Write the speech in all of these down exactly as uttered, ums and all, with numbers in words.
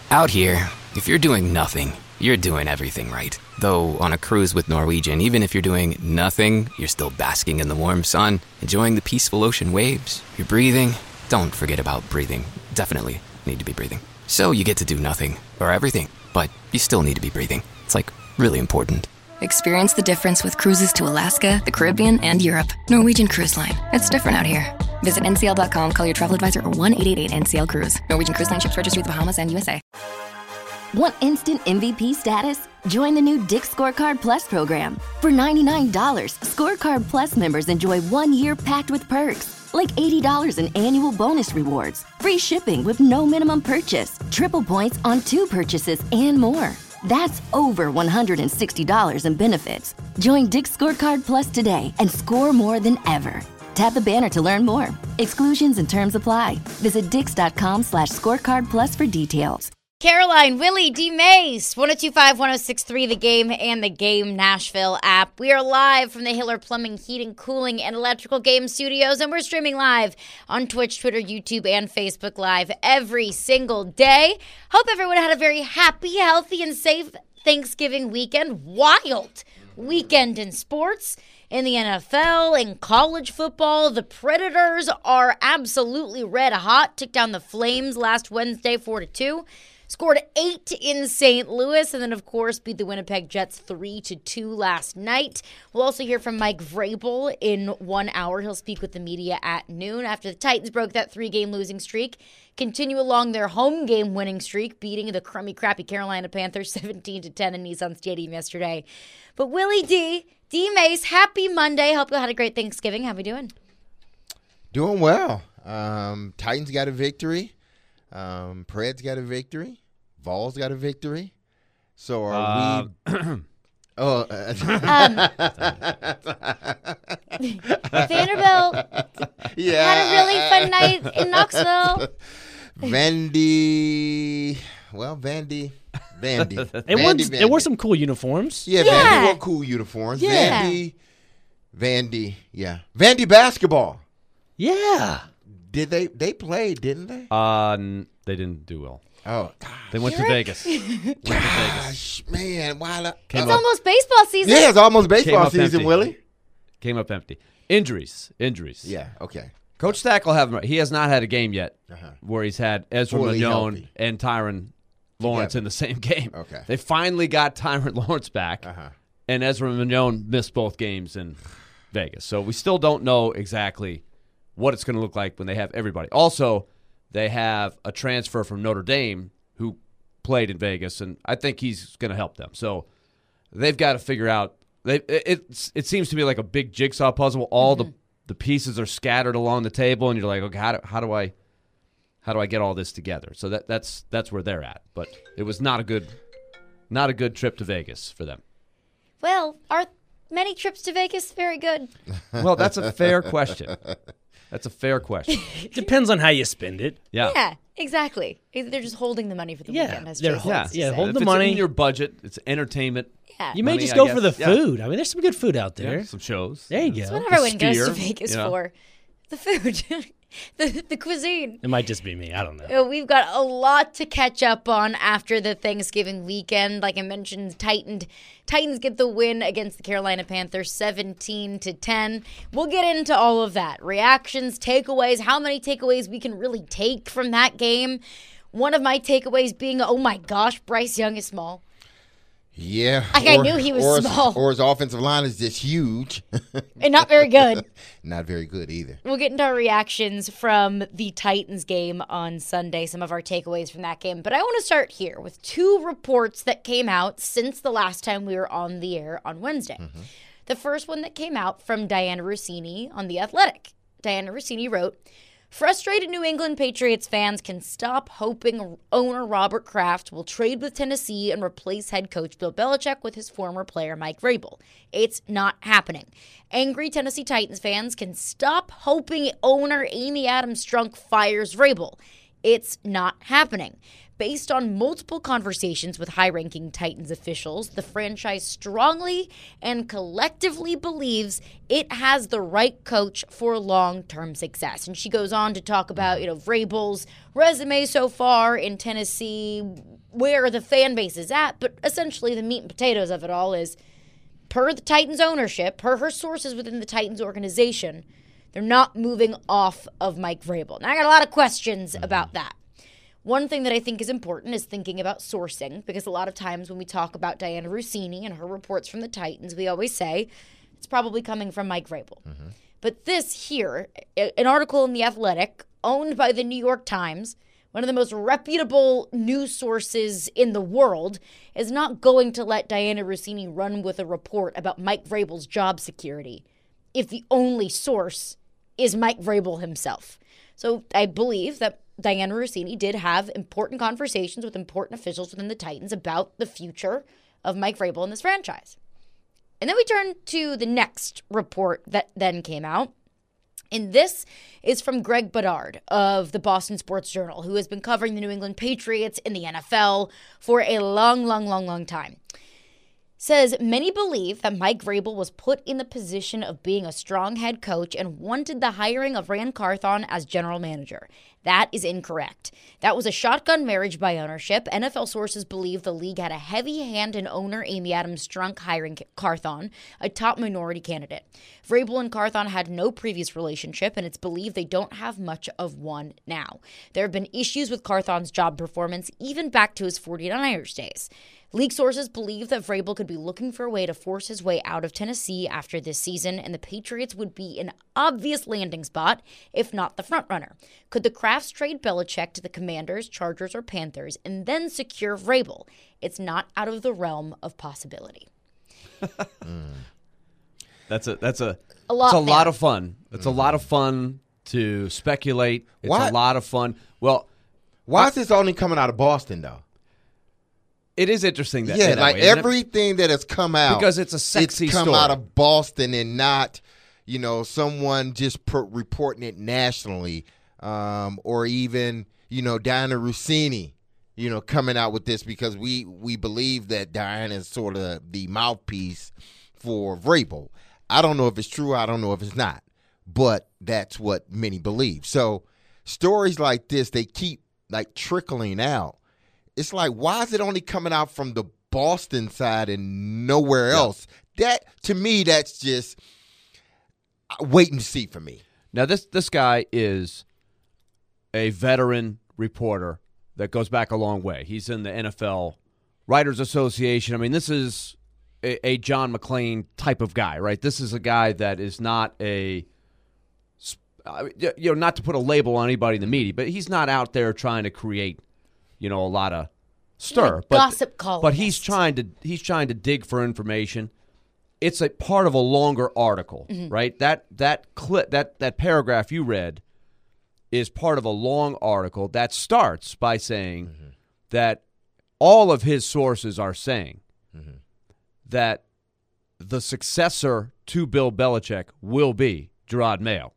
Out here, if you're doing nothing, you're doing everything right. Though on a cruise with Norwegian, even if you're doing nothing, you're still basking in the warm sun, enjoying the peaceful ocean waves. You're breathing. Don't forget about breathing. Definitely need to be breathing. So you get to do nothing, or everything, but you still need to be breathing. It's like really important. Experience the difference with cruises to Alaska, the Caribbean, and Europe. Norwegian Cruise Line. It's different out here. Visit N C L dot com, call your travel advisor, or one eight eight eight N C L Cruise. Norwegian Cruise Line ships registry the Bahamas and U S A. Want instant M V P status? Join the new Dick's Scorecard Plus program. For ninety-nine dollars, Scorecard Plus members enjoy one year packed with perks, like eighty dollars in annual bonus rewards, free shipping with no minimum purchase, triple points on two purchases, and more. That's over one hundred sixty dollars in benefits. Join Dick's Scorecard Plus today and score more than ever. Tap the banner to learn more. Exclusions and terms apply. Visit dix.com slash scorecard plus for details. Caroline, Willie, D. Mace, one oh two five, one oh six three, The Game and The Game Nashville app. We are live from the Hiller Plumbing, Heating, Cooling, and Electrical Game Studios, and we're streaming live on Twitch, Twitter, YouTube, and Facebook Live every single day. Hope everyone had a very happy, healthy, and safe Thanksgiving weekend. Wild weekend in sports. In the N F L, in college football, the Predators are absolutely red hot. Took down the Flames last Wednesday four to two. Scored eight in Saint Louis, and then, of course, beat the Winnipeg Jets three to two last night. We'll also hear from Mike Vrabel in one hour. He'll speak with the media at noon after the Titans broke that three-game losing streak. Continue along their home game winning streak, beating the crummy, crappy Carolina Panthers seventeen to ten in Nissan Stadium yesterday. But Willie D., D. Mace, happy Monday. Hope you had a great Thanksgiving. How we doing? Doing well. Um, Titans got a victory. Um, Preds got a victory. Vols got a victory. So are uh, we? oh, uh, um, Vanderbilt yeah. had a really fun night in Knoxville. Vandy, well, Vandy, Vandy. It was, there were some cool uniforms. Yeah, yeah. Vandy wore cool uniforms. Yeah. Vandy, Vandy, yeah, Vandy basketball. Yeah. Did they? They played, didn't they? Uh, n- they didn't do well. Oh, they went to Vegas. went to Vegas. Man, why? Uh, it's up, almost baseball season. Yeah, it's almost baseball season, empty. Willie. Came up empty. Injuries, injuries. Yeah, okay. Coach Stack will have him. He has not had a game yet uh-huh. where he's had Ezra Fully Mignone healthy. and Tyron Lawrence Together. in the same game. Okay. They finally got Tyron Lawrence back, uh-huh. and Ezra Mignone missed both games in Vegas. So we still don't know exactly what it's going to look like when they have everybody. Also, they have a transfer from Notre Dame who played in Vegas, and I think he's going to help them. So they've got to figure out. They it it, it seems to be like a big jigsaw puzzle. All mm-hmm. the the pieces are scattered along the table, and you're like, okay, how do, how do I how do I get all this together? So that that's that's where they're at. But it was not a good not a good trip to Vegas for them. Well, are many trips to Vegas very good? Well, that's a fair question. That's a fair question. Depends on how you spend it. Yeah. Yeah, exactly. They're just holding the money for the yeah, weekend. As they're Jason yeah, likes to yeah. say. Hold if the it's money in your budget. It's entertainment. Yeah. You may money, just I go guess. for the Yeah. food. I mean, there's some good food out there. Yeah, some shows. There you go. That's what everyone The goes skier, to Vegas you know. for. The food. the the cuisine. It might just be me. I don't know. Uh, We've got a lot to catch up on after the Thanksgiving weekend. Like I mentioned, Titan, Titans get the win against the Carolina Panthers seventeen to ten. We'll get into all of that. Reactions, takeaways, how many takeaways we can really take from that game. One of my takeaways being, oh my gosh, Bryce Young is small. Yeah. Like or, I knew he was or small. His, or his offensive line is just huge. And not very good. Not very good either. We'll get into our reactions from the Titans game on Sunday, some of our takeaways from that game. But I want to start here with two reports that came out since the last time we were on the air on Wednesday. Mm-hmm. The first one that came out from Diana Rossini on The Athletic. Diana Rossini wrote, frustrated New England Patriots fans can stop hoping owner Robert Kraft will trade with Tennessee and replace head coach Bill Belichick with his former player Mike Vrabel. It's not happening. Angry Tennessee Titans fans can stop hoping owner Amy Adams Strunk fires Vrabel. It's not happening. Based on multiple conversations with high-ranking Titans officials, the franchise strongly and collectively believes it has the right coach for long-term success. And she goes on to talk about, you know, Vrabel's resume so far in Tennessee, where the fan base is at, but essentially the meat and potatoes of it all is, per the Titans ownership, per her sources within the Titans organization, they're not moving off of Mike Vrabel. Now, I got a lot of questions mm-hmm. about that. One thing that I think is important is thinking about sourcing, because a lot of times when we talk about Dianna Russini and her reports from the Titans, we always say it's probably coming from Mike Vrabel. Mm-hmm. But this here, an article in The Athletic, owned by the New York Times, one of the most reputable news sources in the world, is not going to let Dianna Russini run with a report about Mike Vrabel's job security if the only source is Mike Vrabel himself. So I believe that Dianna Russini did have important conversations with important officials within the Titans about the future of Mike Vrabel in this franchise. And then we turn to the next report that then came out. And this is from Greg Bedard of the Boston Sports Journal, who has been covering the New England Patriots in the N F L for a long, long, long, long time. Says, many believe that Mike Vrabel was put in the position of being a strong head coach and wanted the hiring of Ran Carthon as general manager. That is incorrect. That was a shotgun marriage by ownership. N F L sources believe the league had a heavy hand in owner Amy Adams Strunk hiring Carthon, a top minority candidate. Vrabel and Carthon had no previous relationship, and it's believed they don't have much of one now. There have been issues with Carthon's job performance even back to his forty-niners days. League sources believe that Vrabel could be looking for a way to force his way out of Tennessee after this season, and the Patriots would be an obvious landing spot, if not the frontrunner. Could the Crafts trade Belichick to the Commanders, Chargers, or Panthers, and then secure Vrabel? It's not out of the realm of possibility. mm. That's a that's a a lot. It's a there. lot of fun. It's mm. a lot of fun to speculate. It's what? a lot of fun. Well, why I, is this only coming out of Boston though? It is interesting that yeah, that like way, isn't everything it? that has come out because it's a sexy it's come story. out of Boston and not, you know, someone just per- reporting it nationally, um, or even you know Dianna Russini, you know, coming out with this because we we believe that Dianna is sort of the mouthpiece for Vrabel. I don't know if it's true. I don't know if it's not, but that's what many believe. So stories like this, they keep like trickling out. It's like, why is it only coming out from the Boston side and nowhere else? Yeah. That, to me, that's just wait and see for me. Now, this this guy is a veteran reporter that goes back a long way. He's in the N F L Writers Association. I mean, this is a, a John McClain type of guy, right? This is a guy that is not a, you know, not to put a label on anybody in the media, but he's not out there trying to create, you know, a lot of stir. Like but, gossip columnist. But he's trying to he's trying to dig for information. It's a part of a longer article, mm-hmm. right? That that clip that that paragraph you read is part of a long article that starts by saying mm-hmm. that all of his sources are saying mm-hmm. that the successor to Bill Belichick will be Jerod Mayo.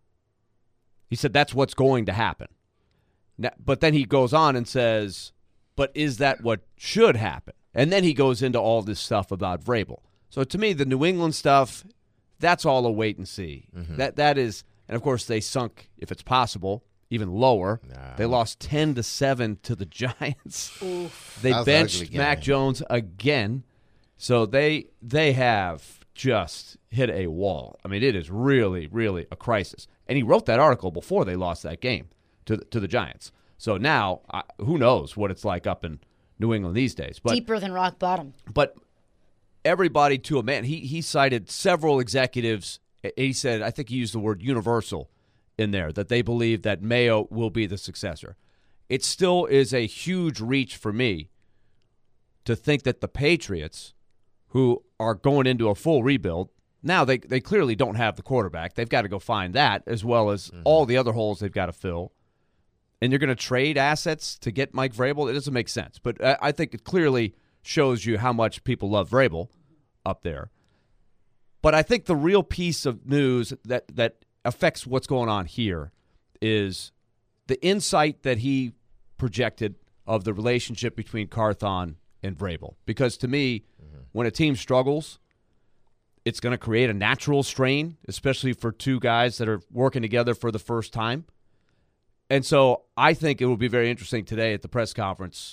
He said that's what's going to happen. Now, but then he goes on and says, but is that what should happen? And then he goes into all this stuff about Vrabel. So to me, the New England stuff, that's all a wait and see. Mm-hmm. That That is, and of course they sunk, if it's possible, even lower. No. They lost ten to seven to the Giants. Oof. They benched Mac Jones again. So they they have just hit a wall. I mean, it is really, really a crisis. And he wrote that article before they lost that game to the, to the Giants. So now, uh, who knows what it's like up in New England these days. But, deeper than rock bottom. But everybody to a man, he he cited several executives. He said, I think he used the word universal in there, that they believe that Mayo will be the successor. It still is a huge reach for me to think that the Patriots, who are going into a full rebuild, now they, they clearly don't have the quarterback. They've got to go find that, as well as mm-hmm. all the other holes they've got to fill. And you're going to trade assets to get Mike Vrabel? It doesn't make sense. But I, I think it clearly shows you how much people love Vrabel up there. But I think the real piece of news that, that affects what's going on here is the insight that he projected of the relationship between Carthon and Vrabel. Because to me, mm-hmm. when a team struggles, it's going to create a natural strain, especially for two guys that are working together for the first time. And so I think it will be very interesting today at the press conference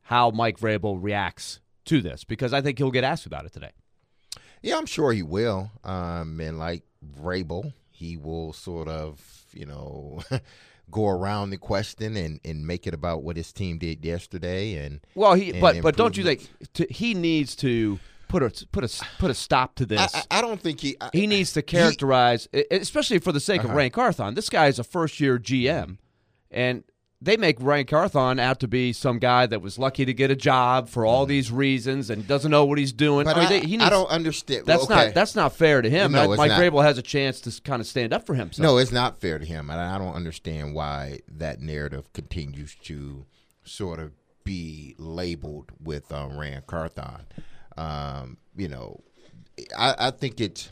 how Mike Vrabel reacts to this, because I think he'll get asked about it today. Yeah, I'm sure he will. Um, and like Vrabel, he will sort of, you know, go around the question and, and make it about what his team did yesterday. And well, he and but but don't you improvements. think to, he needs to put a put a put a stop to this? I, I, I don't think he. I, he needs to characterize, he, especially for the sake uh-huh. of Ryan Carthon. This guy is a first year G M, and they make Ryan Carthon out to be some guy that was lucky to get a job for all these reasons and doesn't know what he's doing. But I, mean, I, they, he needs, I don't understand. That's okay. not that's not fair to him. No, it's Mike not. Vrabel has a chance to kind of stand up for himself. No, it's not fair to him, and I don't understand why that narrative continues to sort of be labeled with uh, Ryan Carthon. Um, you know, I, I think it's.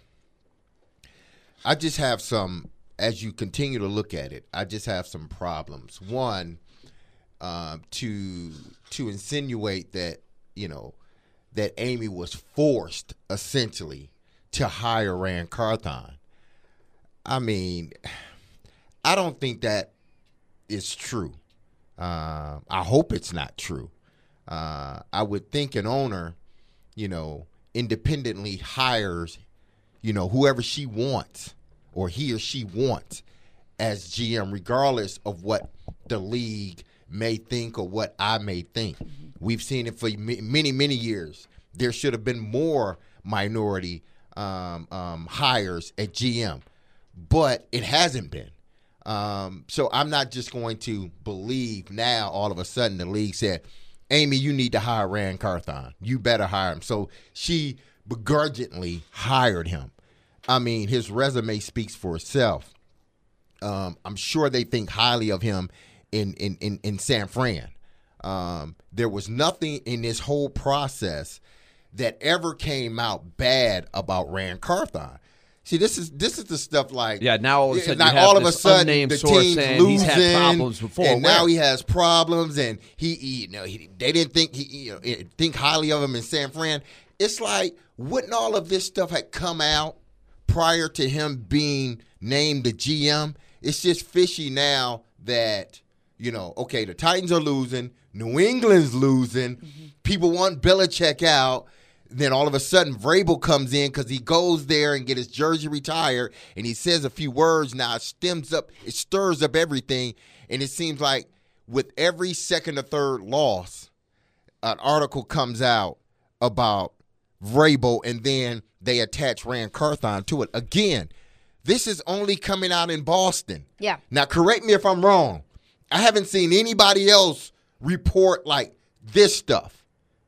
I just have some. As you continue to look at it, I just have some problems. One, um, to to insinuate that, you know, that Amy was forced essentially to hire Rand Carthon. I mean, I don't think that is true. Uh, I hope it's not true. Uh, I would think an owner, you know, independently hires, you know, whoever she wants or he or she wants as G M, regardless of what the league may think or what I may think. We've seen it for many, many years. There should have been more minority um, um, hires at G M, but it hasn't been. Um, so I'm not just going to believe now all of a sudden the league said, Amy, you need to hire Rand Carthon. You better hire him. So she begrudgingly hired him. I mean, his resume speaks for itself. Um, I'm sure they think highly of him in in, in, in San Fran. Um, there was nothing in this whole process that ever came out bad about Rand Carthon. See, this is this is the stuff like yeah. Now all of a sudden, like you have all of a this sudden unnamed the source team's saying losing, he's had problems before, and Where? now he has problems, and he, he you know, he, they didn't think he you know, think highly of him in San Fran. It's like, wouldn't all of this stuff had come out prior to him being named the G M? It's just fishy now that, you know, okay, the Titans are losing, New England's losing, mm-hmm. people want Belichick out. Then all of a sudden, Vrabel comes in because he goes there and get his jersey retired, and he says a few words. Now it stems up, it stirs up everything, and it seems like with every second or third loss, an article comes out about Vrabel, and then they attach Rand Carthon to it. Again, this is only coming out in Boston. Yeah. Now, correct me if I'm wrong. I haven't seen anybody else report like this stuff.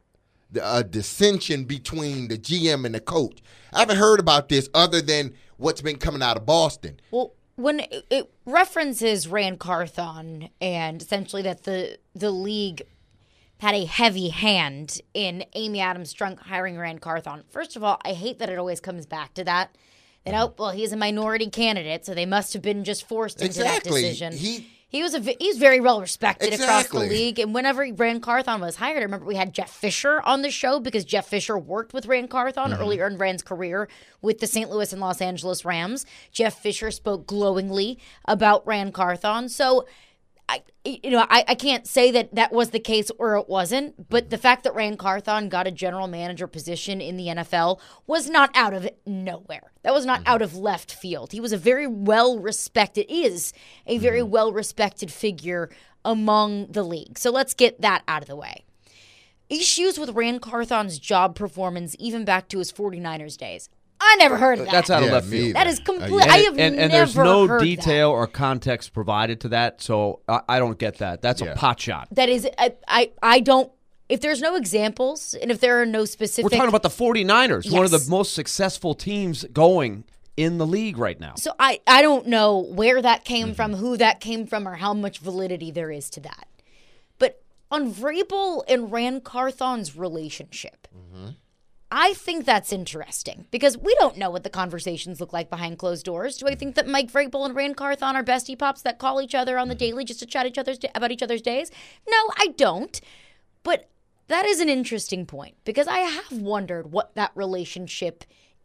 A dissension between the G M and the coach. I haven't heard about this other than what's been coming out of Boston. Well, when it, it references Rand Carthon and essentially that the the league had a heavy hand in Amy Adams Strunk hiring Rand Carthon. First of all, I hate that it always comes back to that. That, oh, well, he's a minority candidate, so they must have been just forced into exactly. that decision. He He was a he's very well respected exactly. across the league, and whenever Rand Carthon was hired, I remember we had Jeff Fisher on the show because Jeff Fisher worked with Rand Carthon mm-hmm. earlier in Rand's career with the Saint Louis and Los Angeles Rams. Jeff Fisher spoke glowingly about Rand Carthon, so I you know I, I can't say that that was the case or it wasn't, but the fact that Rand Carthon got a general manager position in the N F L was not out of nowhere. That was not mm-hmm. out of left field. He was a very well-respected, is a very mm-hmm. well-respected figure among the league. So let's get that out of the way. Issues with Rand Carthon's job performance even back to his 49ers days. I never heard of that. That's out of yeah, left field. That is complete. Uh, yeah. I have and, and never there's no heard detail that. or context provided to that, so I, I don't get that. That's yeah. a pot shot. That is, I, I, I don't. If there's no examples and if there are no specific, We're talking about the 49ers, yes. one of the most successful teams going in the league right now. So I, I don't know where that came mm-hmm. from, who that came from, or how much validity there is to that. But on Vrabel and Rand Carthon's relationship, mm-hmm. I think that's interesting because we don't know what the conversations look like behind closed doors. Do I think that Mike Vrabel and Rand Carthon are bestie pops that call each other on the daily just to chat each other's about each other's days? No, I don't. But that is an interesting point because I have wondered what that relationship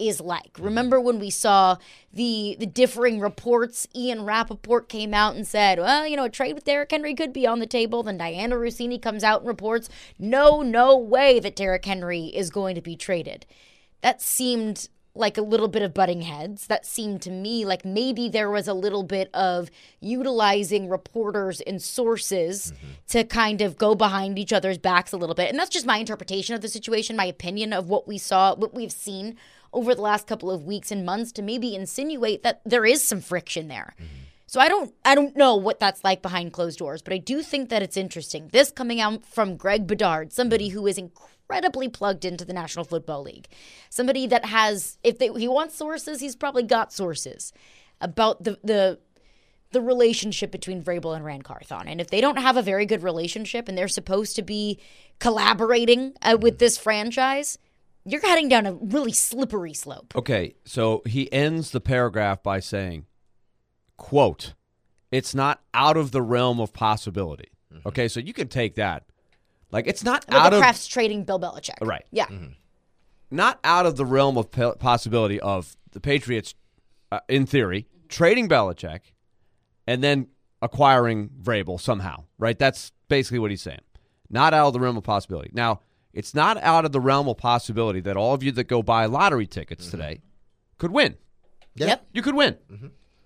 is like. Remember when we saw the the differing reports? Ian Rappaport came out and said, well, you know, a trade with Derrick Henry could be on the table. Then Diana Rossini comes out and reports, no, no way that Derrick Henry is going to be traded. That seemed like a little bit of butting heads. That seemed to me like maybe there was a little bit of utilizing reporters and sources mm-hmm. to kind of go behind each other's backs a little bit. And that's just my interpretation of the situation, my opinion of what we saw, what we've seen over the last couple of weeks and months to maybe insinuate that there is some friction there. Mm-hmm. So I don't I don't know what that's like behind closed doors, but I do think that it's interesting. This coming out from Greg Bedard, somebody who is incredible. incredibly plugged into the National Football League. Somebody that has, if they, he wants sources, he's probably got sources about the the the relationship between Vrabel and Ran Carthon. And if they don't have a very good relationship and they're supposed to be collaborating uh, with this franchise, you're heading down a really slippery slope. Okay, so he ends the paragraph by saying, quote, it's not out of the realm of possibility. Mm-hmm. Okay, so you can take that. Like, it's not With out the of... Kraft's trading Bill Belichick. Right. Yeah. Mm-hmm. Not out of the realm of pe- possibility of the Patriots, uh, in theory, trading Belichick and then acquiring Vrabel somehow, right? That's basically what he's saying. Not out of the realm of possibility. Now, it's not out of the realm of possibility that all of you that go buy lottery tickets mm-hmm. today could win. Yep. yep. You could win. Mm-hmm.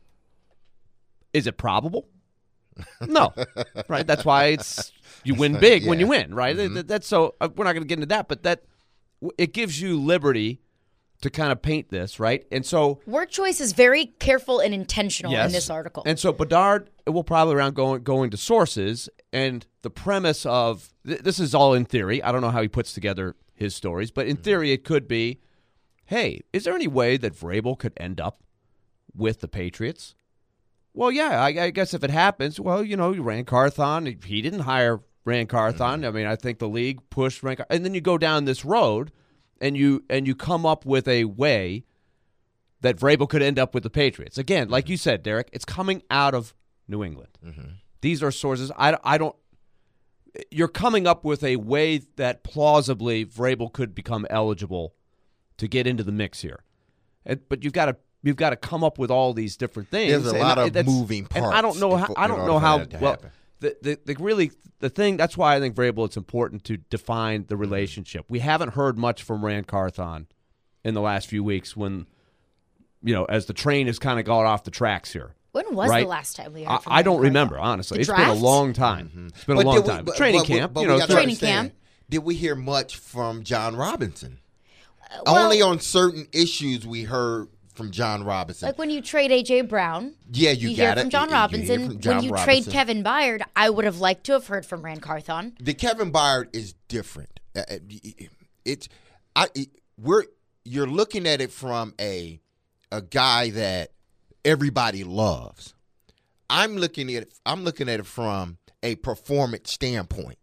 Is it probable? No. Right? That's why it's... You win big yeah. when you win, right? Mm-hmm. That's so uh, we're not going to get into that, but that it gives you liberty to kind of paint this, right? And so word choice is very careful and intentional yes. in this article. And so Bedard will probably around going going to sources, and the premise of th- this is all in theory. I don't know how he puts together his stories, but in theory, it could be, hey, is there any way that Vrabel could end up with the Patriots? Well, yeah, I, I guess if it happens, well, you know, Ran Carthon, he didn't hire Ran Carthon. I mean, I think the league pushed Ran Carthon. And then you go down this road and you and you come up with a way that Vrabel could end up with the Patriots. Again, like you said, Derek, it's coming out of New England. Mm-hmm. These are sources. I, I don't – you're coming up with a way that plausibly Vrabel could become eligible to get into the mix here. And, but you've got to you've got to come up with all these different things. There's a lot of moving parts. And I don't know how – I don't know how – well, The, the the really the thing that's why I think Vrabel it's important to define the relationship. We haven't heard much from Ran Carthon in the last few weeks when you know as the train has kind of gone off the tracks here. When was right? the last time we heard I, from I don't Ran remember Carthon? honestly. The It's draft? been a long time. Mm-hmm. It's been but a long time. We, but, training but, camp, but, you know, training camp. Did we hear much from John Robinson? Uh, well, Only on certain issues we heard from John Robinson. Like when you trade A J. Brown, yeah, you, you got hear it. from John you, Robinson. You from John when you Robinson. trade Kevin Byard, I would have liked to have heard from Ran Carthon. The Kevin Byard is different. Uh, it's I it, we're you're looking at it from a a guy that everybody loves. I'm looking at it, I'm looking at it from a performance standpoint.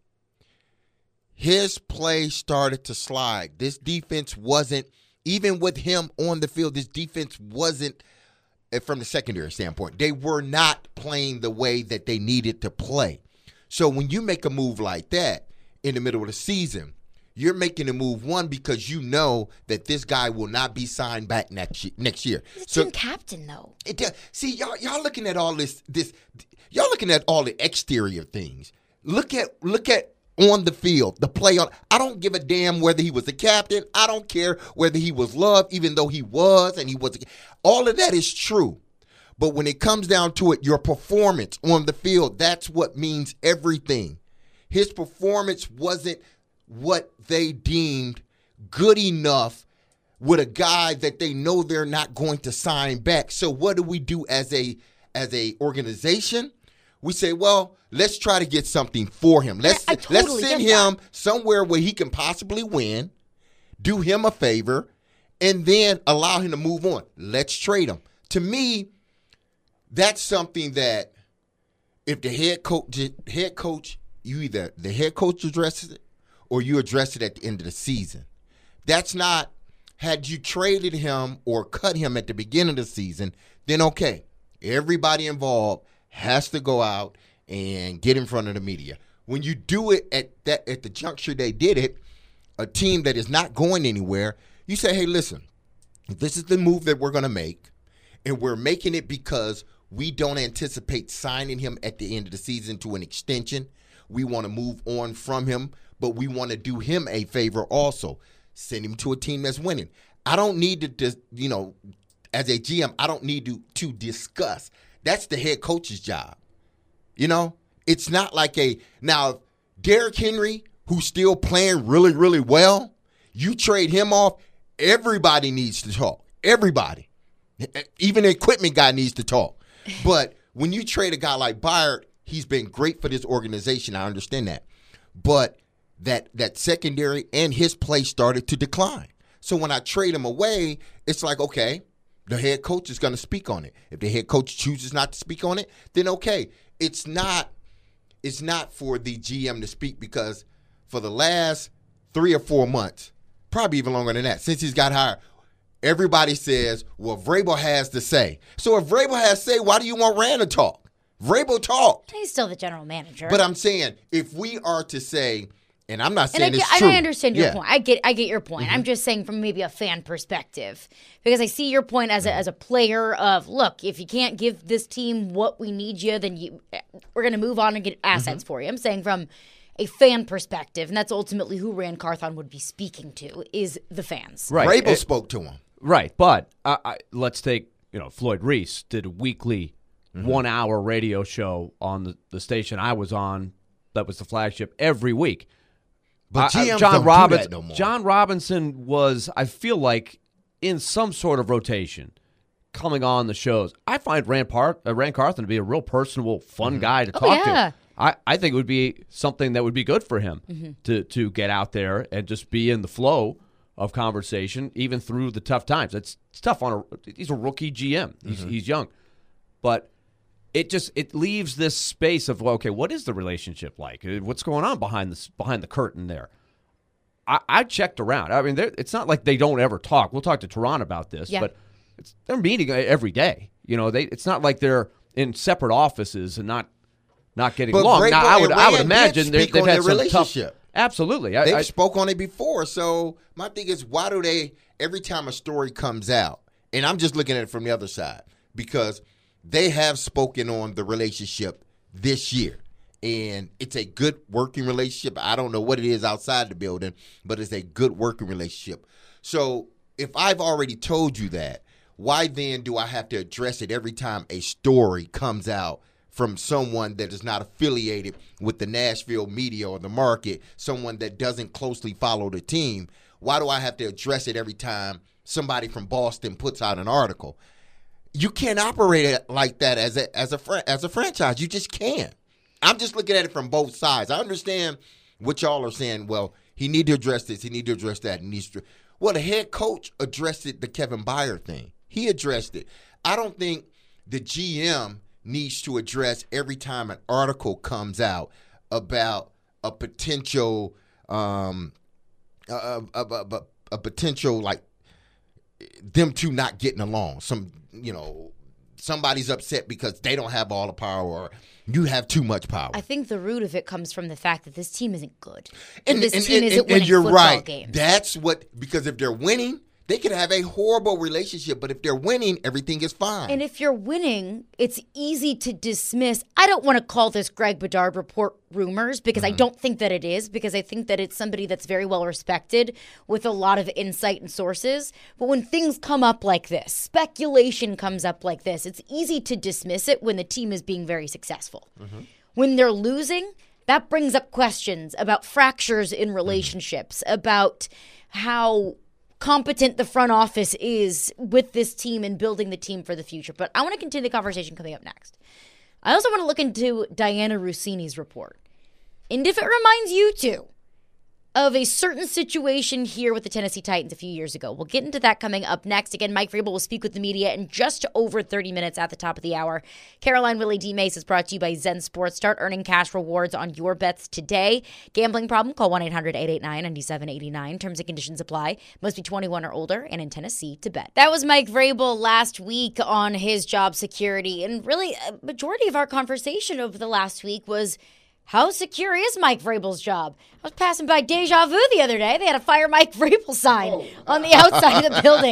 His play started to slide. This defense wasn't. Even with him on the field, this defense wasn't, from the secondary standpoint, they were not playing the way that they needed to play. So when you make a move like that in the middle of the season, you're making a move, one, because you know that this guy will not be signed back next year. Next year. He's a so, team captain, though. It does. See, y'all, y'all looking at all this, this, y'all looking at all the exterior things. Look at, look at, on the field, the play on. I don't give a damn whether he was the captain. I don't care whether he was loved, even though he was, and he was. All of that is true. But when it comes down to it, your performance on the field, that's what means everything. His performance wasn't what they deemed good enough with a guy that they know they're not going to sign back. So what do we do as a as a organization? We say, well, let's try to get something for him. Let's I totally let's send get him that. somewhere where he can possibly win, do him a favor, and then allow him to move on. Let's trade him. To me, that's something that if the head coach, head coach, you either the head coach addresses it or you address it at the end of the season. That's not, had you traded him or cut him at the beginning of the season, then okay, everybody involved has to go out and get in front of the media. When you do it at that at the juncture they did it, a team that is not going anywhere, you say, hey, listen, this is the move that we're going to make, and we're making it because we don't anticipate signing him at the end of the season to an extension. We want to move on from him, but we want to do him a favor also. Send him to a team that's winning. I don't need to, dis, you know, as a G M, I don't need to, to discuss. That's the head coach's job. You know, it's not like a – now, Derrick Henry, who's still playing really, really well, you trade him off, everybody needs to talk. Everybody. Even the equipment guy needs to talk. But when you trade a guy like Byard, he's been great for this organization. I understand that. But that that secondary and his play started to decline. So when I trade him away, it's like, okay, the head coach is going to speak on it. If the head coach chooses not to speak on it, then okay. It's not it's not for the G M to speak, because for the last three or four months, probably even longer than that, since he's got hired, everybody says, well, Vrabel has to say. So if Vrabel has to say, why do you want Rand to talk? Vrabel talked. He's still the general manager. But I'm saying, if we are to say, and I'm not saying and I, it's get, true. And I understand your yeah. point. I get I get your point. Mm-hmm. I'm just saying from maybe a fan perspective, because I see your point as a, as a player of, look, if you can't give this team what we need you, then you we're going to move on and get assets mm-hmm. for you. I'm saying from a fan perspective, and that's ultimately who Rand Carthon would be speaking to, is the fans. Right. Vrabel it, spoke to him. Right, but uh, I, let's take, you know, Floyd Reese did a weekly mm-hmm. one-hour radio show on the, the station I was on that was the flagship every week. But G Ms uh, John don't Robbins, do that no more. John Robinson was, I feel like, in some sort of rotation coming on the shows. I find Rand, Park, uh, Rand Carthon to be a real personable, fun mm-hmm. guy to oh, talk yeah. to. I, I think it would be something that would be good for him mm-hmm. to, to get out there and just be in the flow of conversation, even through the tough times. It's, it's tough on a – he's a rookie G M. He's, mm-hmm. he's young. But it just – it leaves this space of, well, okay, what is the relationship like? What's going on behind the, behind the curtain there? I, I checked around. I mean, it's not like they don't ever talk. We'll talk to Tehran about this, yeah. but it's, they're meeting every day. You know, they it's not like they're in separate offices and not not getting but along. Vrabel Now, I would I would Rand imagine they've they've had some relationship. tough. Absolutely, I, they've I, spoke on it before. So my thing is, why do they every time a story comes out? And I'm just looking at it from the other side, because they have spoken on the relationship this year, and it's a good working relationship. I don't know what it is outside the building, but it's a good working relationship. So if I've already told you that, why then do I have to address it every time a story comes out from someone that is not affiliated with the Nashville media or the market, someone that doesn't closely follow the team? Why do I have to address it every time somebody from Boston puts out an article? You can't operate it like that as a as a fr- as a franchise. You just can't. I'm just looking at it from both sides. I understand what y'all are saying. Well, he need to address this. He need to address that. He needs to. Well, the head coach addressed it, the Kevin Byard thing. He addressed it. I don't think the G M needs to address every time an article comes out about a potential, um, a, a, a, a potential like them two not getting along. Some, you know, somebody's upset because they don't have all the power, or you have too much power. I think the root of it comes from the fact that this team isn't good. And, this and, team and, isn't and, winning and you're football right. games. That's what, because if they're winning, they could have a horrible relationship, but if they're winning, everything is fine. And if you're winning, it's easy to dismiss. I don't want to call this Greg Bedard report rumors, because mm-hmm. I don't think that it is, because I think that it's somebody that's very well respected with a lot of insight and sources. But when things come up like this, speculation comes up like this, it's easy to dismiss it when the team is being very successful. Mm-hmm. When they're losing, that brings up questions about fractures in relationships, mm-hmm. about how competent the front office is with this team and building the team for the future. But I want to continue the conversation coming up next. I also want to look into Diana Russini's report. And if it reminds you too of a certain situation here with the Tennessee Titans a few years ago. We'll get into that coming up next. Again, Mike Vrabel will speak with the media in just over thirty minutes at the top of the hour. Caroline Willie D. Mace is brought to you by Zen Sports. Start earning cash rewards on your bets today. Gambling problem? Call one eight hundred eight eight nine nine seven eight nine. Terms and conditions apply. Must be twenty-one or older and in Tennessee to bet. That was Mike Vrabel last week on his job security. And really, a majority of our conversation over the last week was, how secure is Mike Vrabel's job? I was passing by Deja Vu the other day. They had a Fire Mike Vrabel sign on the outside of the building.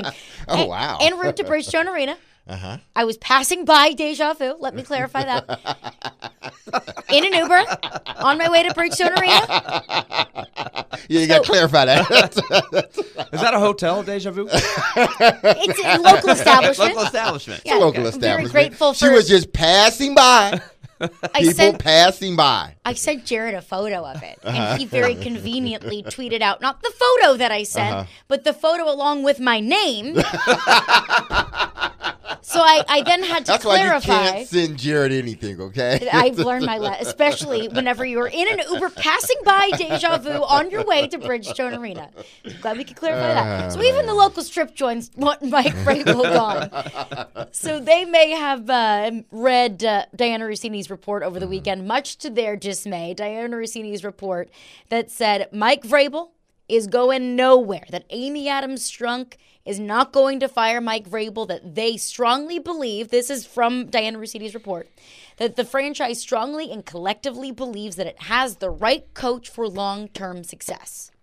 Oh, wow. En route to Bridgestone Arena. Uh-huh. I was passing by Deja Vu. Let me clarify that. In an Uber, on my way to Bridgestone Arena. Yeah, you got to clarify that. Is that a hotel, Deja Vu? It's a local establishment. Local establishment. Yeah, It's a local I'm establishment. very grateful She for. was just passing by. I People sent, passing by. I sent Jared a photo of it, and he very conveniently tweeted out not the photo that I sent, Uh-huh. but the photo along with my name. So I, I then had to That's why you clarify. can't send Jared anything, okay? I've learned my lesson, especially whenever you're in an Uber passing by Deja Vu on your way to Bridgestone Arena. Glad we could clarify that. So even the local strip joints want Mike Vrabel gone. So they may have uh, read uh, Diana Rossini's report over the weekend, much to their dismay. Diana Rossini's report that said Mike Vrabel is going nowhere, that Amy Adams Strunk is not going to fire Mike Vrabel, that they strongly believe, this is from Diana Rossini's report, that the franchise strongly and collectively believes that it has the right coach for long-term success.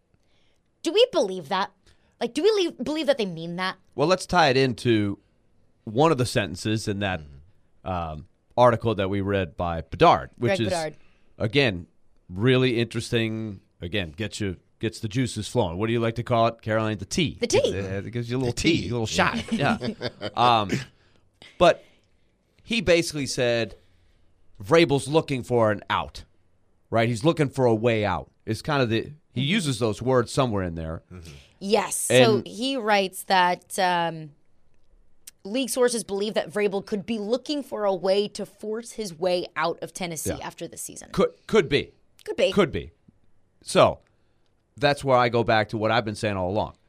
Do we believe that? Like, do we leave, believe that they mean that? Well, let's tie it into one of the sentences in that um, article that we read by Bedard, which Greg is, Bedard. again, really interesting. Again, gets you gets the juices flowing. What do you like to call it, Caroline? The tea. The tea. It, it gives you a little The tea, tea. a little shot. Yeah. um, but he basically said Vrabel's looking for an out, right? He's looking for a way out. It's kind of the he uses those words somewhere in there. Mm-hmm. Yes. So And- he writes that um, league sources believe that Vrabel could be looking for a way to force his way out of Tennessee Yeah. after the season. Could could be. Could be. Could be. So that's where I go back to what I've been saying all along.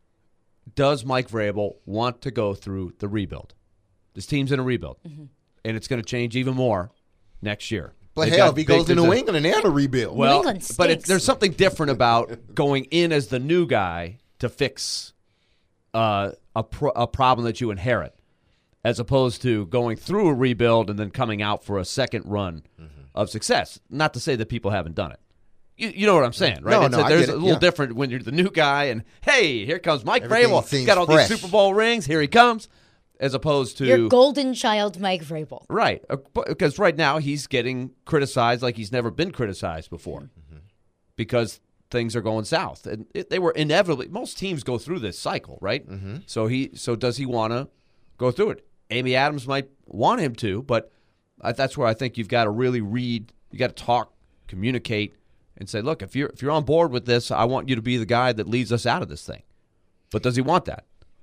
Does Mike Vrabel want to go through the rebuild? This team's in a rebuild, Mm-hmm. and it's going to change even more next year. But They've hell, got if he big goes to New concerns. England, they have to rebuild. Well, England but it, stinks. there's something different about going in as the new guy to fix uh, a pro- a problem that you inherit, as opposed to going through a rebuild and then coming out for a second run Mm-hmm. of success. Not to say that people haven't done it. You, you know what I'm saying, right? No, It's no, a- I there's get a it, little yeah. different when you're the new guy and, hey, here comes Mike Everything Vrabel. seems Got all fresh. these Super Bowl rings. Here he comes. As opposed to Your golden child, Mike Vrabel. right, uh, but- because right now he's getting criticized like he's never been criticized before, Mm-hmm. because things are going south, and it, they were inevitably. Most teams go through this cycle, right? Mm-hmm. So he, so does he want to go through it? Amy Adams might want him to, but I, that's where I think you've got to really read. You got to talk, communicate, and say, look, if you're if you're on board with this, I want you to be the guy that leads us out of this thing. But does he want that?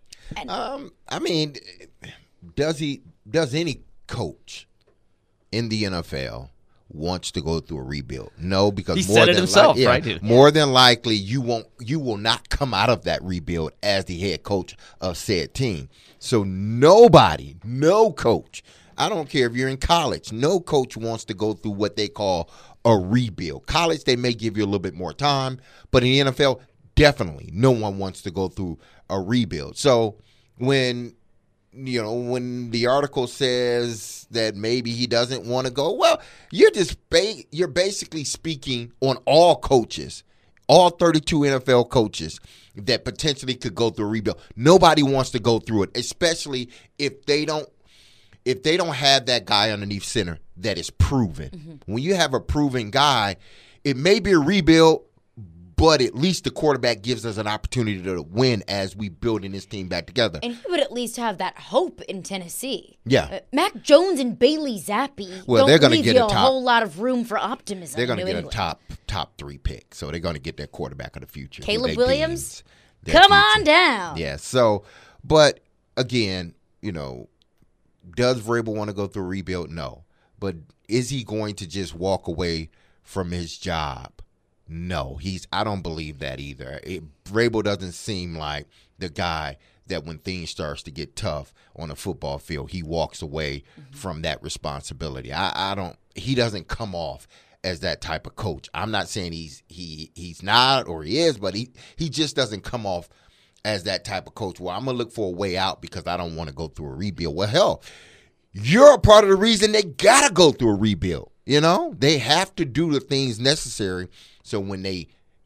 Um, I mean, does he? Does any coach in the N F L wants to go through a rebuild? No, because He more said it than himself, li- yeah, right? More than likely, you won't. You will not come out of that rebuild as the head coach of said team. So nobody, no coach. I don't care if you're in college. No coach wants to go through what they call a rebuild. College, they may give you a little bit more time, but in the N F L, definitely no one wants to go through a rebuild. So when you know when the article says that maybe he doesn't want to go, well, you're just ba- you're basically speaking on all coaches, all thirty-two N F L coaches that potentially could go through a rebuild. Nobody wants to go through it, especially if they don't if they don't have that guy underneath center that is proven. Mm-hmm. When you have a proven guy, it may be a rebuild, but at least the quarterback gives us an opportunity to win as we building this team back together. And he would at least have that hope in Tennessee. Yeah. Uh, Mac Jones and Bailey Zappi Well, don't they're gonna leave get you a a, top- whole lot of room for optimism. They're going in to New get England. a top top three pick, so they're going to get their quarterback of the future. who Caleb they Williams? deems their Come on future. down. Yeah. So, but again, you know, does Vrabel want to go through a rebuild? No. But is he going to just walk away from his job? No. He's. I don't believe that either. It, Vrabel doesn't seem like the guy that when things starts to get tough on a football field, he walks away Mm-hmm. from that responsibility. I, I don't. He doesn't come off as that type of coach. I'm not saying he's he he's not or he is, but he he just doesn't come off as that type of coach. Well, I'm gonna look for a way out because I don't want to go through a rebuild. Well, hell, you're a part of the reason they gotta go through a rebuild. You know, they have to do the things necessary so when they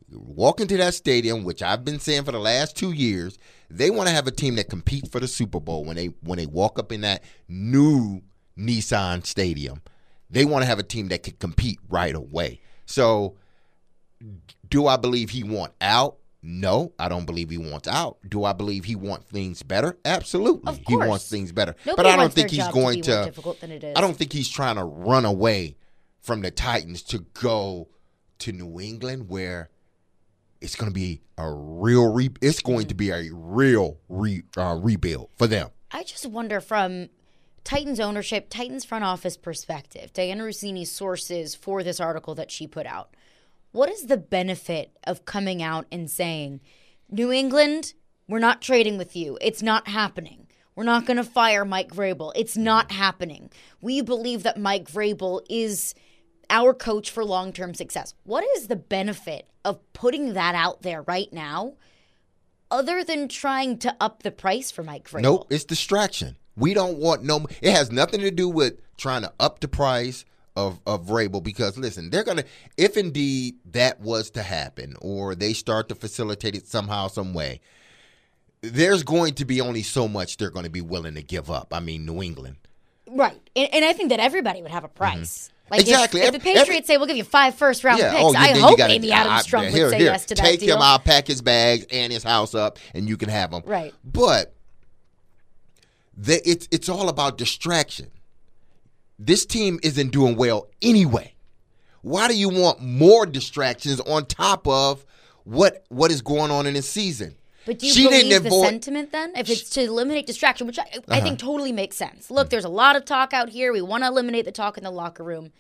walk into that stadium, which I've been saying for the last two years, they want to have a team that competes for the Super Bowl when they when they walk up in that new Nissan Stadium. They want to have a team that can compete right away. So, do I believe he wants out? No, I don't believe he wants out. Do I believe he wants things better? Absolutely. Of He course. wants things better. Nobody but I don't wants think their he's job going to be more to difficult than it is. I don't think he's trying to run away from the Titans to go to New England, where it's going to be a real re- it's going to be a real re- uh, rebuild for them. I just wonder from Titans ownership, Titans front office perspective, Diana Rossini's sources for this article that she put out. What is the benefit of coming out and saying, New England, we're not trading with you. It's not happening. We're not going to fire Mike Vrabel. It's not happening. We believe that Mike Vrabel is our coach for long-term success. What is the benefit of putting that out there right now other than trying to up the price for Mike Vrabel? Nope, it's distraction. We don't want no – it has nothing to do with trying to up the price of, of Vrabel because, listen, they're going to – if indeed that was to happen or they start to facilitate it somehow, some way, there's going to be only so much they're going to be willing to give up. I mean, New England. Right. And, and I think that everybody would have a price. Mm-hmm. Like exactly. If, if the Patriots Every, say we'll give you five first round yeah, picks, oh, yeah, I then hope you gotta, Amy Adams Strunk would here, say here, yes to that take deal. him, I'll pack his bags and his house up, and you can have him. Right. But they, it's it's all about distraction. This team isn't doing well anyway. Why do you want more distractions on top of what what is going on in this season? But do you she believe didn't the avoid, sentiment then? If it's to eliminate distraction, which I, uh-huh. I think totally makes sense. Look, there's a lot of talk out here. We want to eliminate the talk in the locker room.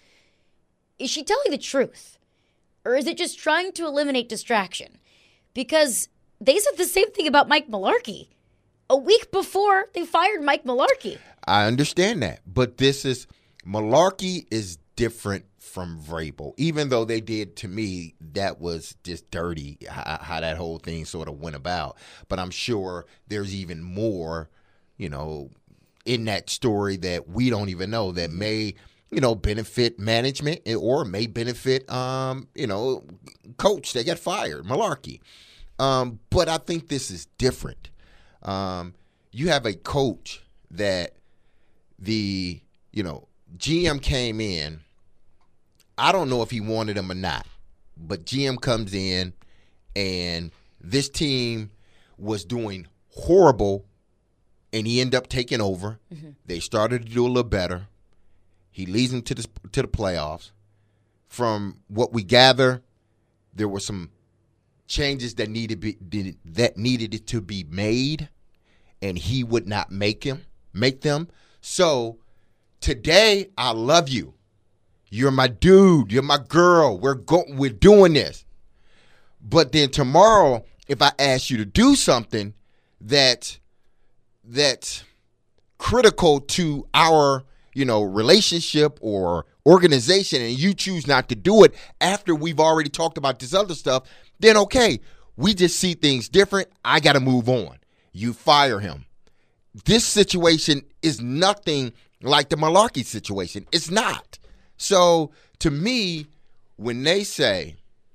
Is she telling the truth? Or is it just trying to eliminate distraction? Because they said the same thing about Mike Mularkey. A week before they fired Mike Mularkey. I understand that. But this is, Mularkey is different from Vrabel. Even though they did, to me, that was just dirty, how, how that whole thing sort of went about. But I'm sure there's even more, you know, in that story that we don't even know that may, you know, benefit management or may benefit, um, you know, coach that got fired, Mularkey. Um, but I think this is different. Um, you have a coach that the, you know, G M came in. I don't know if he wanted him or not, but G M comes in and this team was doing horrible and he ended up taking over. Mm-hmm. They started to do a little better. He leads them to the, to the playoffs. From what we gather, there were some changes that needed be, that needed to be made, and he would not make him make them. So today, I love you. You're my dude. You're my girl. We're go- we're doing this. But then tomorrow, if I ask you to do something that that's critical to our, you know, relationship or organization, and you choose not to do it after we've already talked about this other stuff, then okay, we just see things different. I got to move on. You fire him. This situation is nothing like the Mularkey situation. It's not. So to me, when they say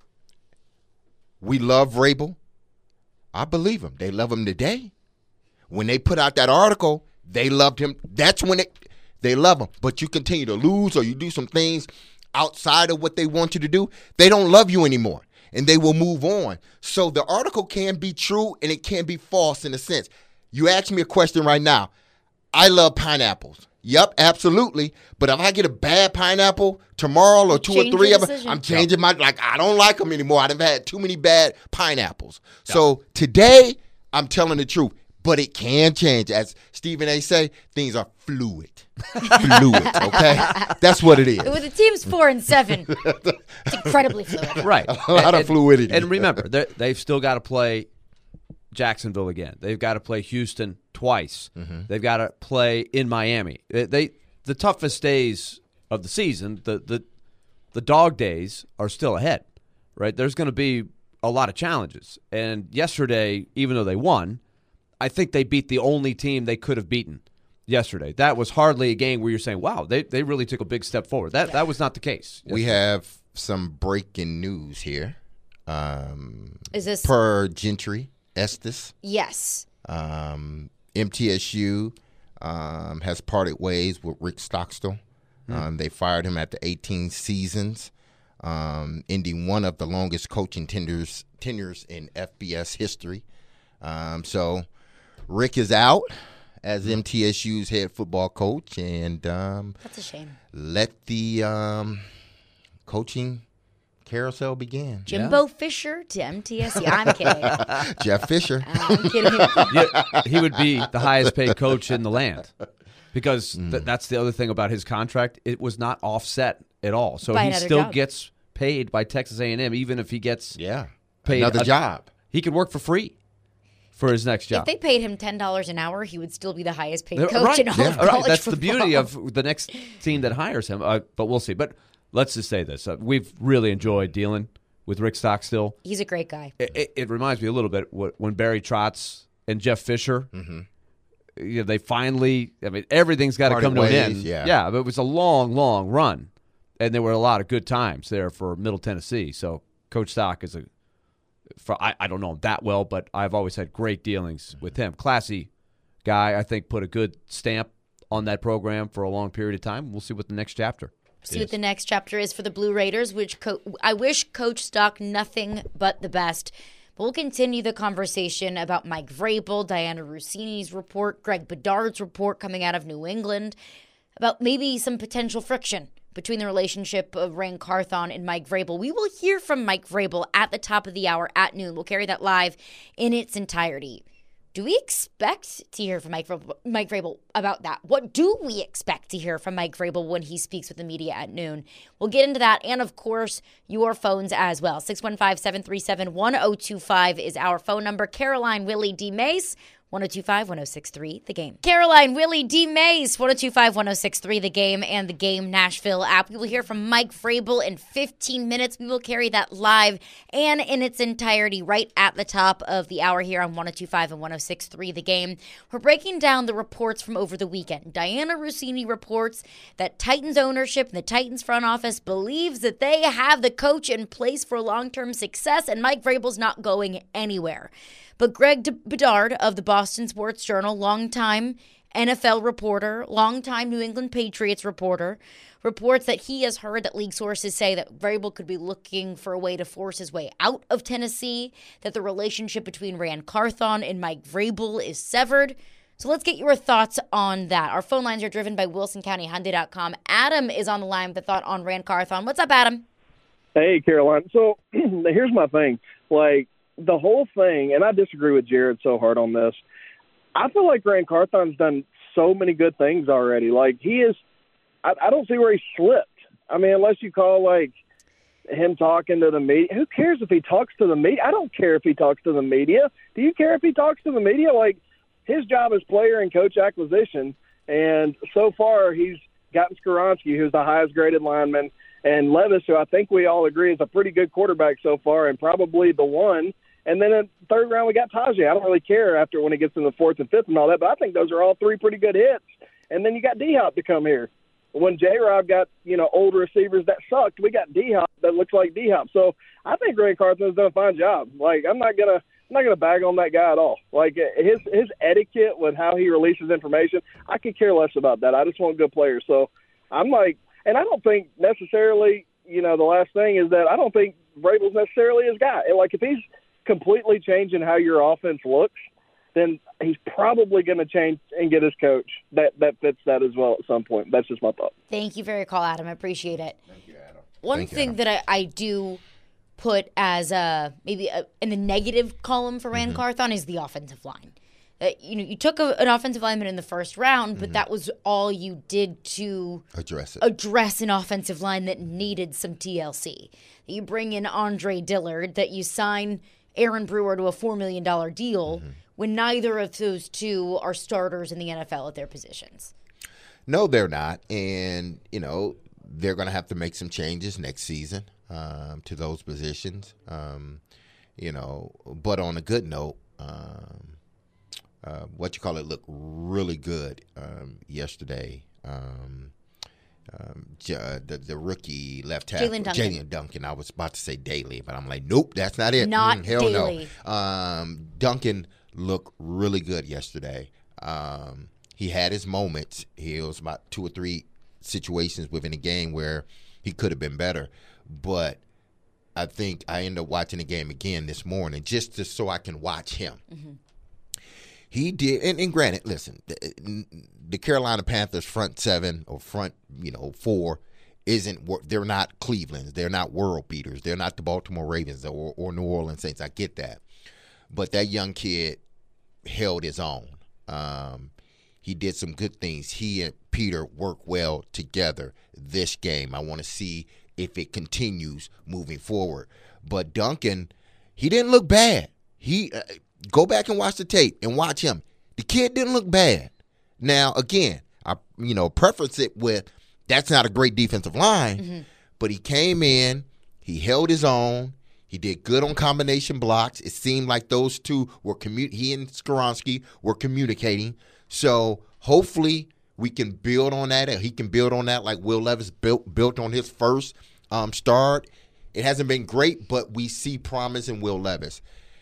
we love Vrabel, I believe them. They love him today. When they put out that article, they loved him. That's when it, they love him. But you continue to lose or you do some things outside of what they want you to do, they don't love you anymore, and they will move on. So the article can be true and it can be false in a sense. You ask me a question right now. I love pineapples. Yep, absolutely. But if I get a bad pineapple tomorrow or two or three of them, I'm changing my, like, I don't like them anymore. I've had too many bad pineapples. Yep. So today, I'm telling the truth. But it can change. As Stephen A. say, things are fluid. Fluid, okay? That's what it is. With the team's four and seven, it's incredibly fluid. Right. A lot and, of fluidity. And remember, they've still got to play Jacksonville again. They've got to play Houston twice. Mm-hmm. They've got to play in Miami. They, they the toughest days of the season, the the the dog days are still ahead, right? There's going to be a lot of challenges. And yesterday, even though they won, I think they beat the only team they could have beaten yesterday. That was hardly a game where you're saying, wow, they they really took a big step forward. That that was not the case yesterday. We have some breaking news here. Um, Is this per Gentry Estes? Yes. Um, M T S U um, has parted ways with Rick Stockstill. Hmm. Um, they fired him after eighteen seasons, um, ending one of the longest coaching tenures tenures in F B S history. Um, so Rick is out as M T S U's head football coach, and um, that's a shame. Let the um, coaching carousel began. Jimbo yeah. Fisher to M T S U. I'm kidding. Jeff Fisher. I'm kidding. Yeah, he would be the highest paid coach in the land because mm. th- that's the other thing about his contract. It was not offset at all. So by he still job. gets paid by Texas A and M, even if he gets yeah paid another a, job. He could work for free for his next job. If they paid him ten dollars an hour, he would still be the highest paid coach right. in all yeah. of college right. That's football. the beauty of the next team that hires him. Uh, but we'll see. But let's just say this. Uh, we've really enjoyed dealing with Rick Stockstill. He's a great guy. It, it, it reminds me a little bit when Barry Trotz and Jeff Fisher, mm-hmm. you know, they finally, I mean, everything's got to come ways, to an end. Yeah. yeah, but it was a long, long run. And there were a lot of good times there for Middle Tennessee. So Coach Stock is a, for I, I don't know him that well, but I've always had great dealings with him. Classy guy, I think, put a good stamp on that program for a long period of time. We'll see what the next chapter See what the next chapter is for the Blue Raiders, which co- I wish Coach Stock nothing but the best. But we'll continue the conversation about Mike Vrabel, Diana Rossini's report, Greg Bedard's report coming out of New England, about maybe some potential friction between the relationship of Ran Carthon and Mike Vrabel. We will hear from Mike Vrabel at the top of the hour at noon. We'll carry that live in its entirety. Do we expect to hear from Mike Vrabel, Mike Vrabel about that? What do we expect to hear from Mike Vrabel when he speaks with the media at noon? We'll get into that, and of course, your phones as well. six one five, seven three seven, one oh two five is our phone number. Caroline, Willie, D. Mace, one oh two five, one oh six three, The Game. Caroline, Willie, D. Mace, one oh two five, one oh six three, The Game, and The Game Nashville app. We will hear from Mike Vrabel in fifteen minutes. We will carry that live and in its entirety right at the top of the hour here on one oh two five and one oh six three, The Game. We're breaking down the reports from over the weekend. Diana Rossini reports that Titans ownership and the Titans front office believes that they have the coach in place for long-term success, and Mike Vrabel's not going anywhere. But Greg Bedard of the Boston Sports Journal, longtime N F L reporter, longtime New England Patriots reporter, reports that he has heard that league sources say that Vrabel could be looking for a way to force his way out of Tennessee, that the relationship between Ran Carthon and Mike Vrabel is severed. So let's get your thoughts on that. Our phone lines are driven by Wilson County Hyundai dot com. Adam is on the line with a thought on Ran Carthon. What's up, Adam? Hey, Caroline. So here's my thing. Like, the whole thing, and I disagree with Jared so hard on this, I feel like Ran Carthon's done so many good things already. Like, he is – I don't see where he slipped. I mean, unless you call, like, him talking to the media. Who cares if he talks to the media? I don't care if he talks to the media. Do you care if he talks to the media? Like, his job is player and coach acquisition, and so far he's gotten Skoronski, who's the highest-graded lineman, and Levis, who I think we all agree is a pretty good quarterback so far and probably the one. And then in the third round, we got Tajay. I don't really care after when he gets in the fourth and fifth and all that, but I think those are all three pretty good hits. And then you got D-Hop to come here. When J-Rob got, you know, old receivers that sucked, we got D-Hop that looks like D-Hop. So I think Ran Carthon's done a fine job. Like, I'm not going to I'm not gonna bag on that guy at all. Like, his his etiquette with how he releases information, I could care less about that. I just want good players. So I'm like, and I don't think necessarily, you know, the last thing is that I don't think Vrabel's necessarily his guy. And, like, if he's completely changing how your offense looks, then he's probably going to change and get his coach that, that fits that as well at some point. That's just my thought. Thank you for your call, Adam. I appreciate it. Thank you, Adam. One Thank thing you, that I, I do put as a, maybe a, in the negative column for Ran mm-hmm. Carthon is the offensive line. Uh, you know, you took a, an offensive lineman in the first round, but mm-hmm. that was all you did to address it. Address an offensive line that needed some T L C. You bring in Andre Dillard, that you sign Aaron Brewer to a four million dollars deal mm-hmm. when neither of those two are starters in the N F L at their positions. No, they're not. And, you know, they're going to have to make some changes next season um, to those positions. Um, you know, but on a good note, um, Uh, what you call it looked really good um, yesterday. Um, um, J- the, the rookie left tackle, Jalen Duncan. Jalen Duncan. I was about to say Daly, but I'm like, nope, that's not it. Not mm, hell Daly. no. Um, Duncan looked really good yesterday. Um, he had his moments. He was about two or three situations within the game where he could have been better, but I think I ended up watching the game again this morning just to, so I can watch him. Mm-hmm. He did, and, and granted, listen, the, the Carolina Panthers front seven or front, you know, four isn't, they're not Cleveland's, they're not world beaters, they're not the Baltimore Ravens or, or New Orleans Saints. I get that, but that young kid held his own. Um, he did some good things. He and Peter work well together this game. I want to see if it continues moving forward. But Duncan, he didn't look bad. He uh, go back and watch the tape and watch him. The kid didn't look bad. Now, again, I you know preference it with that's not a great defensive line, mm-hmm. but he came in, he held his own, he did good on combination blocks. It seemed like those two were commu- he and Skoronski were communicating. So hopefully we can build on that. He can build on that like Will Levis built built on his first um, start. It hasn't been great, but we see promise in Will Levis.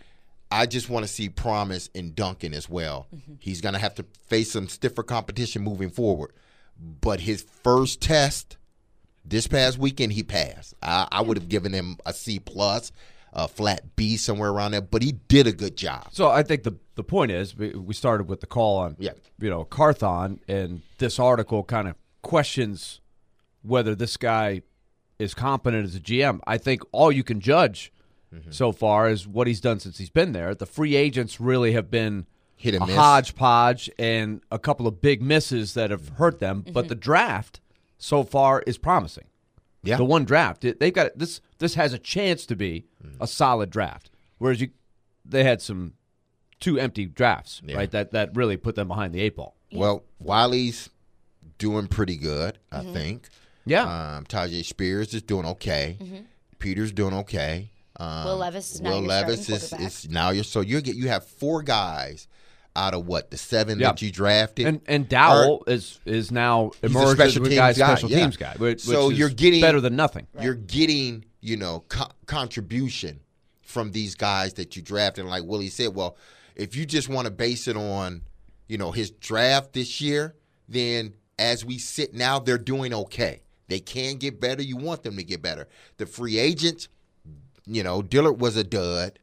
I just want to see promise in Duncan as well. Mm-hmm. He's going to have to face some stiffer competition moving forward. But his first test this past weekend, he passed. I, I would have given him a C plus, a flat B somewhere around there, but he did a good job. So I think the the point is we, we started with the call on yeah. you know Carthon, and this article kind of questions whether this guy is competent as a G M. I think all you can judge mm-hmm. so far is what he's done since he's been there. The free agents really have been Hit and a miss. hodgepodge and a couple of big misses that have hurt them. Mm-hmm. But the draft so far is promising. Yeah. The one draft, it, they've got this. This has a chance to be a solid draft. Whereas you, they had some two empty drafts, yeah. right? That that really put them behind the eight ball. Well, Wiley's doing pretty good, I mm-hmm. think. Yeah. Um, Tajay Spears is doing okay. Mm-hmm. Peter's doing okay. Um, Will Levis. Now Will your Levis is, is now you're so you get you have four guys out of what the seven yep. that you drafted, and and Dowell are, is is now emerged as a guy, special guy, teams yeah. guy, which, so which you're is getting better than nothing. You're getting you know co- contribution from these guys that you drafted. And like Willie said, well, if you just want to base it on you know his draft this year, then as we sit now, they're doing okay. They can get better. You want them to get better. The free agents, you know, Dillard was a dud.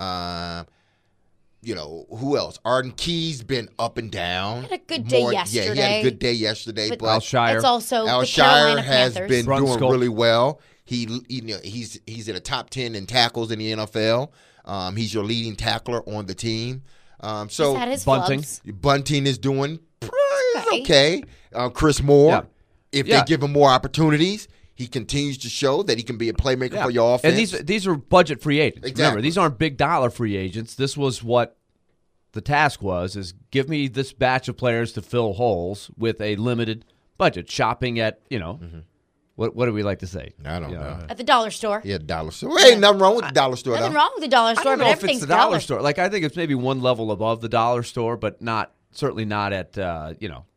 Um, You know, who else? Arden Key's been up and down. He had a good day More, yesterday. Yeah, he had a good day yesterday. But, but Alshire. It's also the Alshire Carolina has Panthers. been Brunskill. doing really well. He, you know, he's he's in the top ten in tackles in the N F L. Um, he's your leading tackler on the team. Um, so He's had his Bunting. flubs. Bunting is doing Okay. okay. Uh, Chris Moore, Yeah. if Yeah. they give him more opportunities, he continues to show that he can be a playmaker Yeah. for your offense. And these these are budget free agents. Exactly. Remember, these aren't big dollar free agents. This was what the task was: is give me this batch of players to fill holes with a limited budget. Shopping at you know, mm-hmm. what what do we like to say? I don't you know. At the dollar store. Yeah, dollar store. Well, ain't nothing wrong with the dollar store. Nothing though. wrong with the dollar I store, don't but know if everything's it's the dollar store. Like I think it's maybe one level above the dollar store, but not certainly not at uh, you know.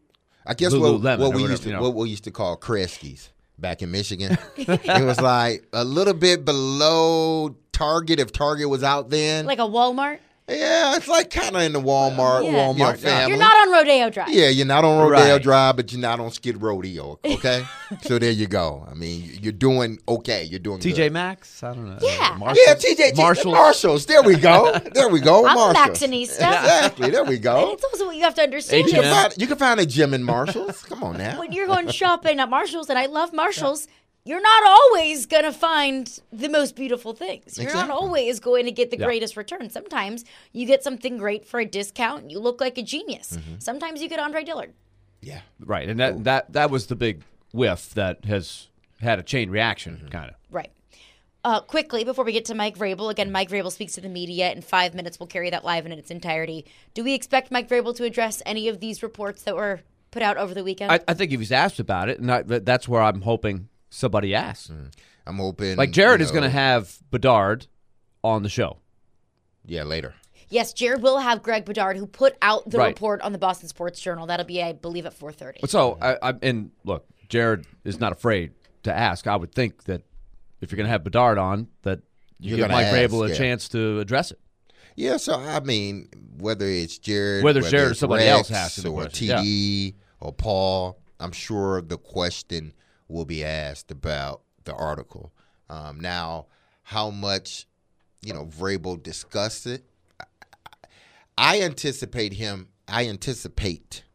I guess what, Lululemon what or we whatever, used to you know. what we used to call Kresge's back in Michigan. It was like a little bit below Target if Target was out then. Like a Walmart. Yeah, it's like kind of in the Walmart, Yeah. Walmart Yeah. family. You're not on Rodeo Drive. Yeah, you're not on Rodeo Right. Drive, but you're not on Skid Rodeo. Okay, so there you go. I mean, you're doing okay. You're doing T J good. Maxx, I don't know. Yeah. Marshalls? Yeah, T J Marshalls. Marshalls. There we go. There we go. I'm a Marshalls. Maxinista. Exactly. There we And go. it's also what you have to understand You can, is find, you can find a gym in Marshalls. Come on now. when you're going shopping at Marshalls, and I love Marshalls, you're not always going to find the most beautiful things. You're Exactly. not always going to get the Yeah. greatest return. Sometimes you get something great for a discount and you look like a genius. Mm-hmm. Sometimes you get Andre Dillard. Yeah. Right, and that, that that was the big whiff that has had a chain reaction, Mm-hmm. kind of. Right. Uh, quickly, before we get to Mike Vrabel, again, Mike Vrabel speaks to the media in five minutes. We'll carry that live in its entirety. Do we expect Mike Vrabel to address any of these reports that were put out over the weekend? I, I think if he's asked about it, and I, that's where I'm hoping somebody asks. I'm hoping. Like Jared you is going to know, have Bedard on the show. Yeah, later. Yes, Jared will have Greg Bedard, who put out the Right. report on the Boston Sports Journal. That'll be, I believe, at four thirty. So, I, I and look, Jared is not afraid to ask. I would think that if you're going to have Bedard on, that you You're give gonna Mike ask, Vrabel a yeah. chance to address it. Yeah, so I mean, whether it's Jared, Whether it's Jared or it's somebody Rex else asking the or question, T D or Paul, I'm sure the question will be asked about the article. Um, now, how much, you know, Vrabel discussed it, I, I anticipate him. I anticipate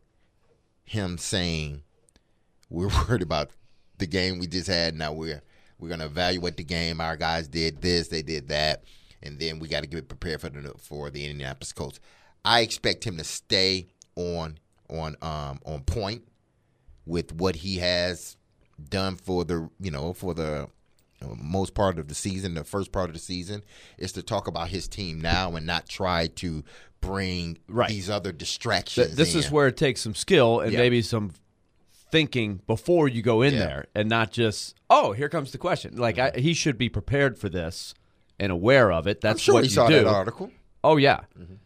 him saying, "We're worried about the game we just had. Now we're we're going to evaluate the game. Our guys did this, they did that." And then we got to get prepared for the for the Indianapolis Colts. I expect him to stay on on um on point with what he has done for the you know for the most part of the season, the first part of the season, is to talk about his team now and not try to bring Right. these other distractions. Th- This in. is where it takes some skill and Yeah. maybe some thinking before you go in Yeah. there, and not just, oh, here comes the question. Like I, he should be prepared for this and aware of it. That's I'm sure what he you saw do. that article. Oh yeah.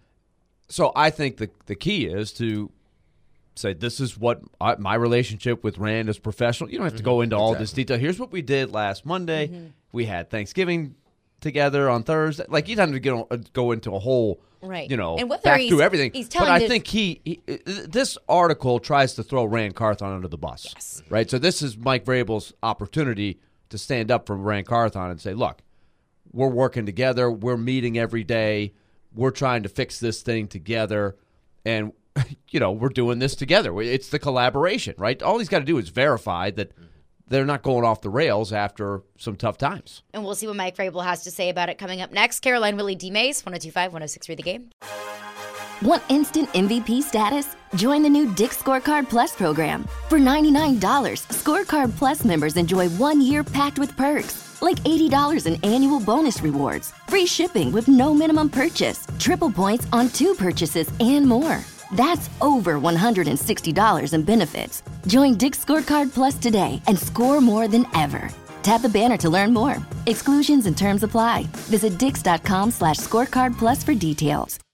So I think the the key is to say this is what I, my relationship with Rand is professional. You don't have to go into all this detail. Here's what we did last Monday. We had Thanksgiving together on Thursday. Like you don't have to get on, go into a whole, Right. you know, And whether back he's- through everything. he's but telling I this- think he, he this article tries to throw Rand Carthon under the bus. Yes. Right. So this is Mike Vrabel's opportunity to stand up for Rand Carthon and say, look, we're working together. We're meeting every day. We're trying to fix this thing together. And, you know, we're doing this together. It's the collaboration, right? All he's got to do is verify that they're not going off the rails after some tough times. And we'll see what Mike Vrabel has to say about it coming up next. Caroline Willie D. Mays, one oh two point five, one oh six point three The Game. Want instant M V P status? Join the new Dick's Scorecard Plus program. For ninety-nine dollars, Scorecard Plus members enjoy one year packed with perks, like eighty dollars in annual bonus rewards, free shipping with no minimum purchase, triple points on two purchases, and more. That's over one hundred sixty dollars in benefits. Join Dick's Scorecard Plus today and score more than ever. Tap the banner to learn more. Exclusions and terms apply. Visit dix.com slash scorecard plus for details.